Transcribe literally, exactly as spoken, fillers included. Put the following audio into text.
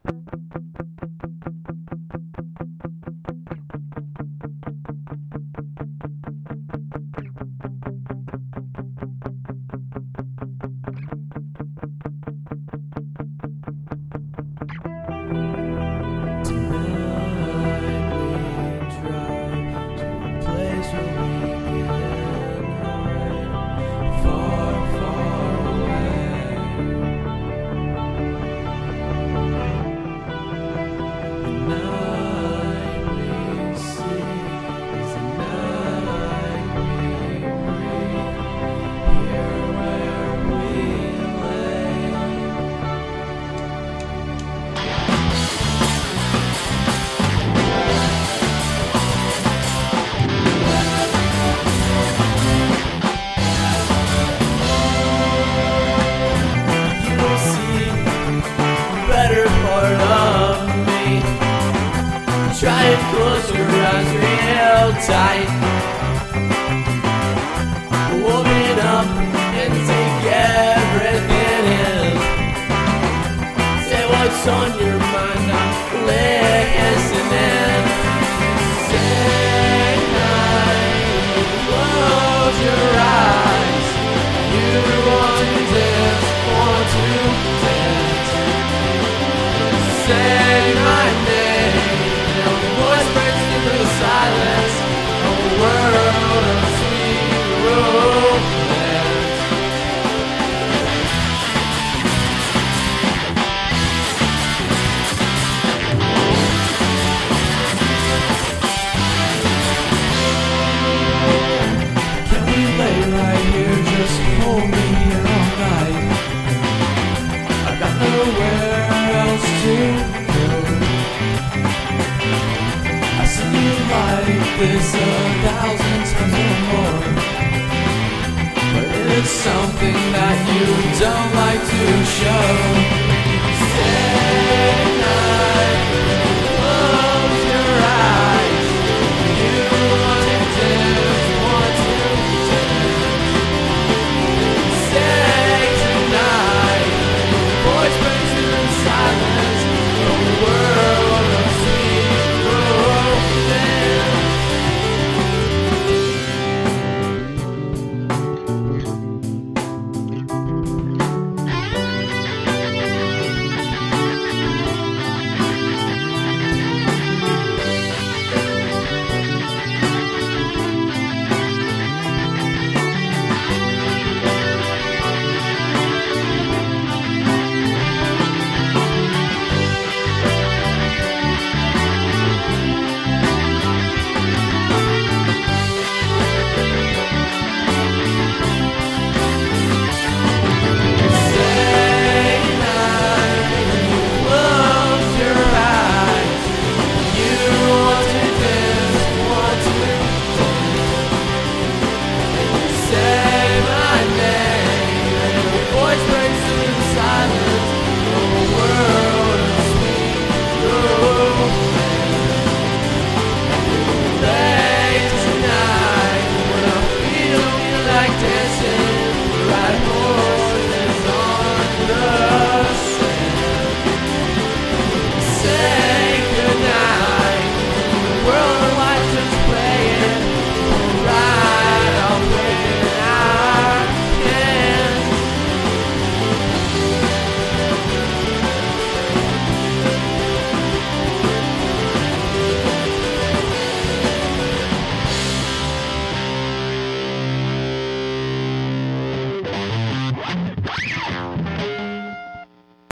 Try and close your eyes real tight. Open up and take everything in. Say what's on your mind, I'm listening. Say night, close your eyes. You want to dance, want to dance. Say my name. Silence, a world of sweet romance. Can we lay right here, just hold me here all night? I've got nowhere else to go. I've seen you like this a thousand times or more, but it's something that you don't like to show.